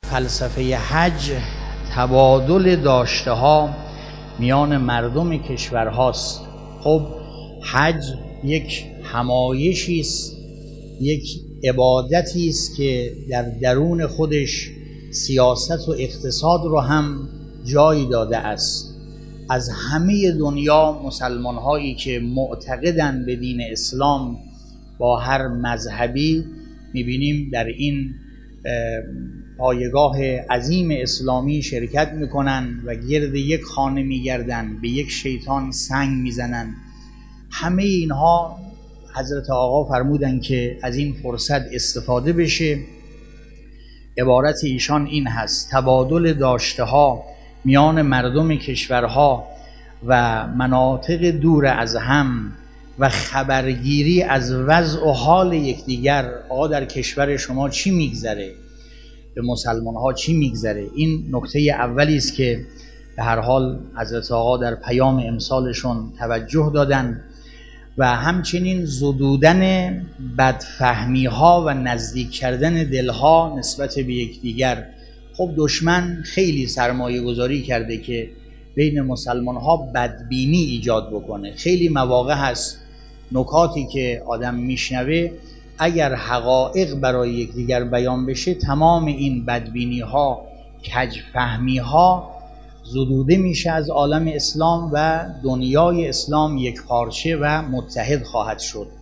فلسفه حج تبادل داشته ها میان مردم کشورهاست. خب حج یک همایشی است، یک عبادتی است که در درون خودش سیاست و اقتصاد رو هم جای داده است. از همه دنیا مسلمان هایی که معتقدن به دین اسلام با هر مذهبی میبینیم در این پایگاه عظیم اسلامی شرکت میکنن و گرد یک خانه میگردن، به یک شیطان سنگ میزنن. همه اینها حضرت آقا فرمودن که از این فرصت استفاده بشه. عبارت ایشان این هست: تبادل داشته ها میان مردم کشورها و مناطق دور از هم و خبرگیری از وضع و حال یکدیگر. آقا در کشور شما چی میگذره؟ به مسلمان ها چی میگذره؟ این نکته اولی است که به هر حال حضرت آقا در پیام امسالشون توجه دادن. و همچنین زدودن بدفهمی ها و نزدیک کردن دلها نسبت به یکدیگر. خب دشمن خیلی سرمایه گذاری کرده که بین مسلمان ها بدبینی ایجاد بکنه. خیلی مواقع هست نکاتی که آدم میشنوه اگر حقایق برای یکدیگر بیان بشه، تمام این بدبینی ها، کج فهمی ها زدوده میشه از عالم اسلام و دنیای اسلام یک پارچه و متحد خواهد شد.